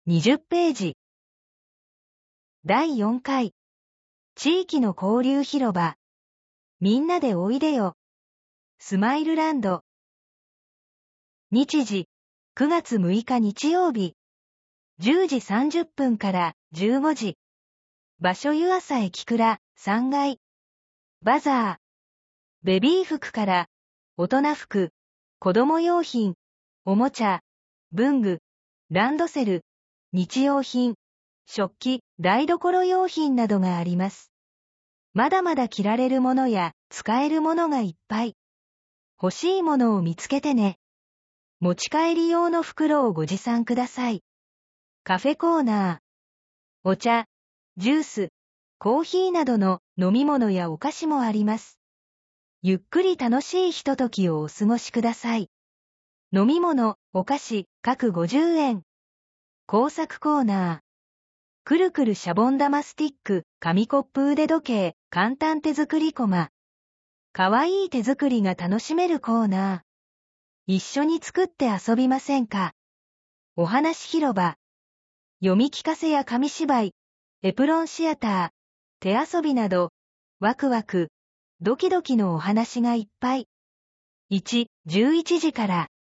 20ページ。第4回。地域の交流広場。みんなでおいでよ。スマイルランド。日時、9月6日日曜日。10時30分から15時。場所湯浅駅蔵3階。バザー。ベビー服から、大人服、子供用品、おもちゃ、文具、ランドセル、日用品、食器、台所用品などがあります。まだまだ着られるものや使えるものがいっぱい。欲しいものを見つけてね。持ち帰り用の袋をご持参ください。カフェコーナー。お茶、ジュース、コーヒーなどの飲み物やお菓子もあります。ゆっくり楽しいひとときをお過ごしください。飲み物、お菓子、各50円。工作コーナー。くるくるシャボン玉スティック、紙コップ腕時計、簡単手作りコマ。かわいい手作りが楽しめるコーナー。一緒に作って遊びませんか？お話広場。読み聞かせや紙芝居、エプロンシアター、手遊びなど、ワクワク、ドキドキのお話がいっぱい。1、11時から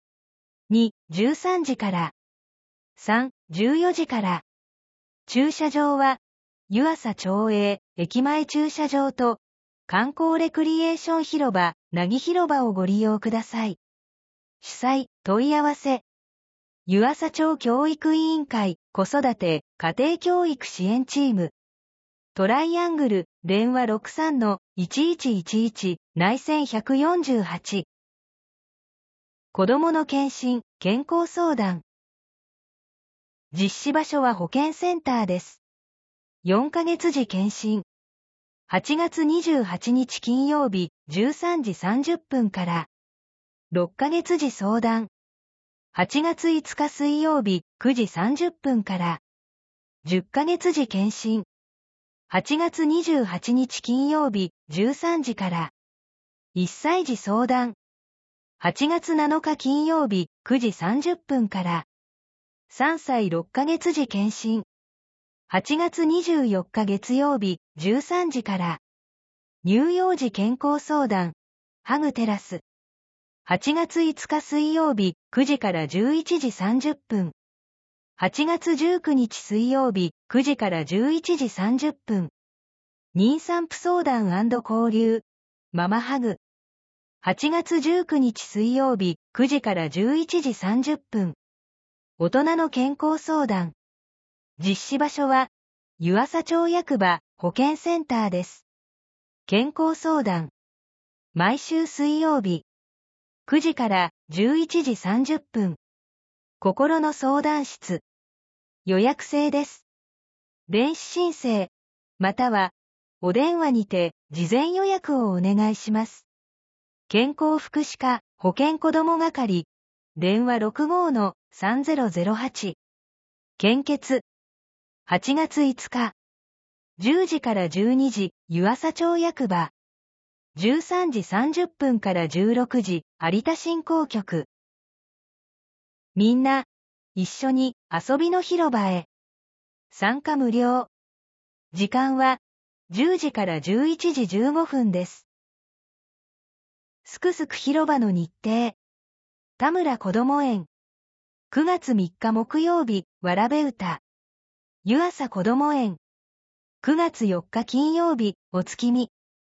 。2、13時から。3、14時から。駐車場は、湯浅町営駅前駐車場と、観光レクリエーション広場、なぎ広場をご利用ください。主催、問い合わせ。湯浅町教育委員会、子育て、家庭教育支援チーム。トライアングル、電話 63-1111、内線148。子どもの検診、健康相談。実施場所は保健センターです。4ヶ月時検診。8月28日金曜日13時30分から。6ヶ月時相談。8月5日水曜日9時30分から。10ヶ月時検診。8月28日金曜日13時から。1歳児相談。8月7日金曜日9時30分から。3歳6ヶ月時検診。8月24日月曜日13時から。乳幼児健康相談。ハグテラス。8月5日水曜日9時から11時30分。8月19日水曜日9時から11時30分。妊産婦相談&交流。ママハグ。8月19日水曜日9時から11時30分。大人の健康相談。実施場所は、湯浅町役場保健センターです。健康相談。毎週水曜日。9時から11時30分。心の相談室。予約制です。電子申請、または、お電話にて事前予約をお願いします。健康福祉課保健子ども係。電話 65-3008。献血。8月5日。10時から12時、湯浅町役場。13時30分から16時、有田振興局。みんな、一緒に遊びの広場へ。参加無料。時間は、10時から11時15分です。すくすく広場の日程。田村こども園。9月3日木曜日、わらべ歌。湯浅こども園。9月4日金曜日、お月見。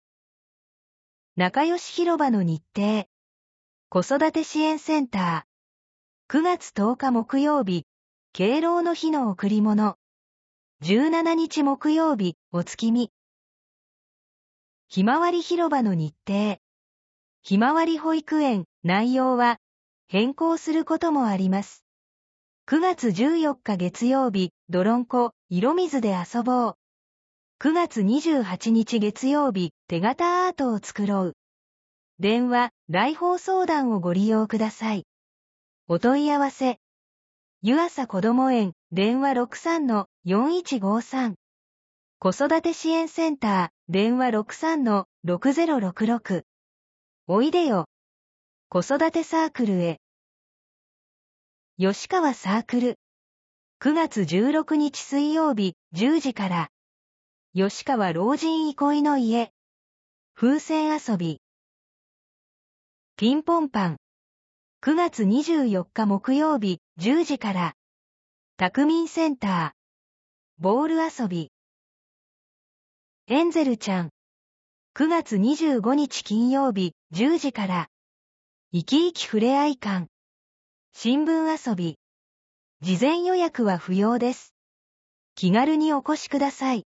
仲良し広場の日程。子育て支援センター。9月10日木曜日、敬老の日の贈り物。17日木曜日、お月見。ひまわり広場の日程。ひまわり保育園、内容は変更することもあります。9月14日月曜日、泥んこ、色水で遊ぼう。9月28日月曜日、手形アートを作ろう。電話、来訪相談をご利用ください。お問い合わせ。湯浅こども園、電話 63-4153。子育て支援センター、電話 63-6066。おいでよ。子育てサークルへ。吉川サークル。 9月16日水曜日10時から。吉川老人憩いの家。風船遊び。ピンポンパン。9月24日木曜日10時から。宅民センター。ボール遊び。エンゼルちゃん。9月25日金曜日10時から。生き生きふれあい館。新聞遊び。事前予約は不要です。気軽にお越しください。